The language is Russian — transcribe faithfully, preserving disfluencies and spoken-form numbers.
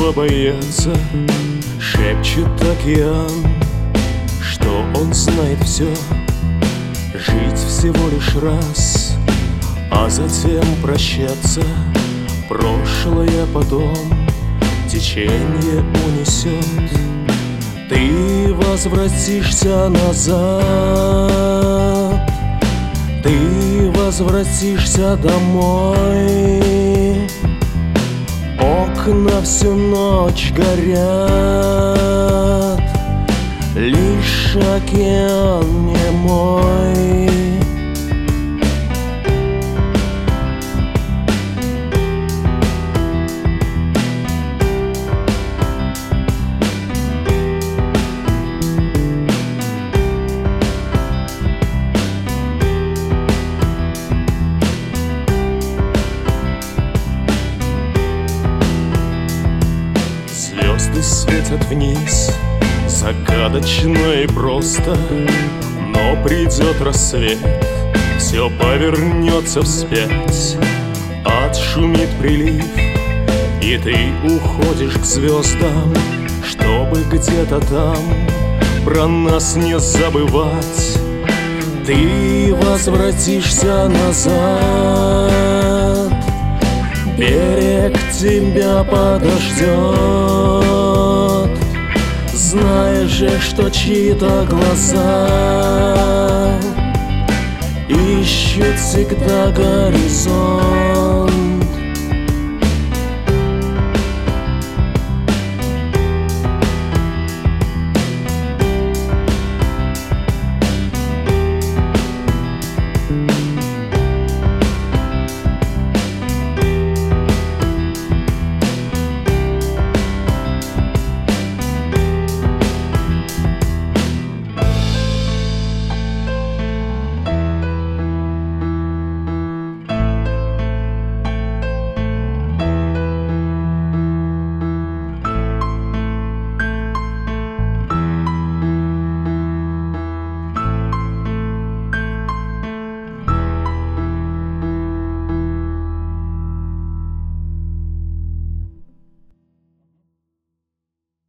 чего бояться? Шепчет океан, что он знает все. Жить всего лишь раз, а затем прощаться. Прошлое потом течение унесет. Ты возвратишься назад, ты возвратишься домой. Окна всю ночь горят, лишь океан не мой. Звезды светят вниз, загадочно и просто. Но придет рассвет, все повернется вспять. Отшумит прилив, и ты уходишь к звездам, чтобы где-то там про нас не забывать. Ты возвратишься назад, берег тебя подождет. Знаешь же, что чьи-то глаза ищут всегда горизонт.